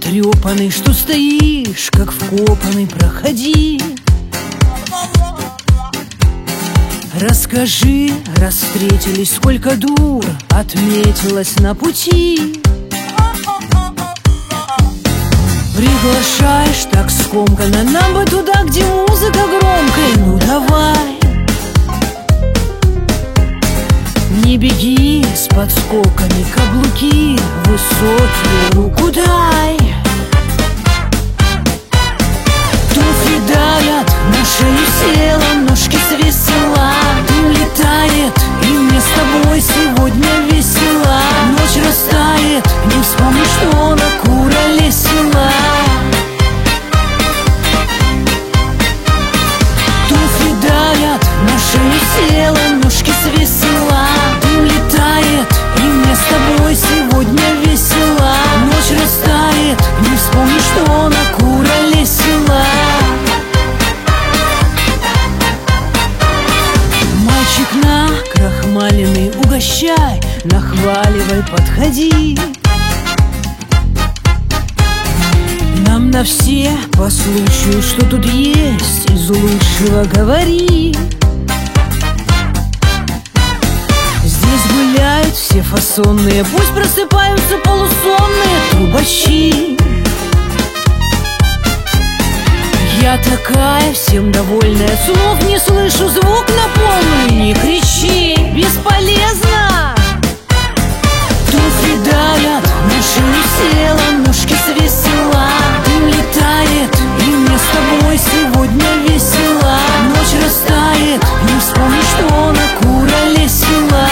потрепанный, что стоишь, как вкопанный, проходи. Расскажи, раз встретились, сколько дур отметилось на пути. Приглашаешь так скомканно, нам бы туда, где музыка громкая. Ну давай, не беги с подскоками, каблуки высокие, руку дай. Туфли давят на шею телом, ножки свесила. Дым летает, и мне с тобой сегодня весело. Ночь растает, не вспомню, что на Курале села. Туфли давят на шею телом, ножки свесила. Дым летает, и мне с тобой сегодня весело. Ночь растает, не вспомню, что на Курале села. Мальчик накрахмаленный, угощай, нахваливай, подходи. Нам на все по случаю, что тут есть, из лучшего говори. Здесь гуляют все фасонные, пусть просыпаются полусонные трубачи. Я такая всем довольная, слов не слышу, звук на полную не кричи, бесполезно. Туфли давят на шею телом, ножки свесила. Дым летает, и мне с тобой сегодня весело. Ночь растает, не вспомню, что на Курале села.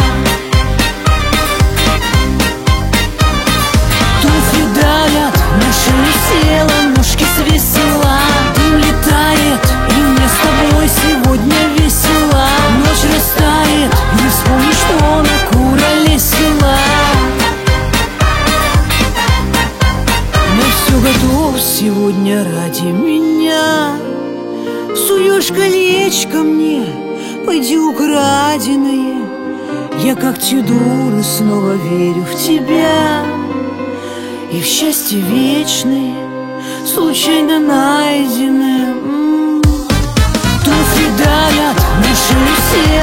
Туфли давят на шею телом, ножки свесила. Дым летает, и мне с тобой сегодня весело. Ночь растает, не вспомню, что на Курале села. Но все готов сегодня ради меня. Суешь колечко мне, пойди украденное. Я как те дуры снова верю в тебя и в счастье вечное, случайно найденное. Туфли давят на шею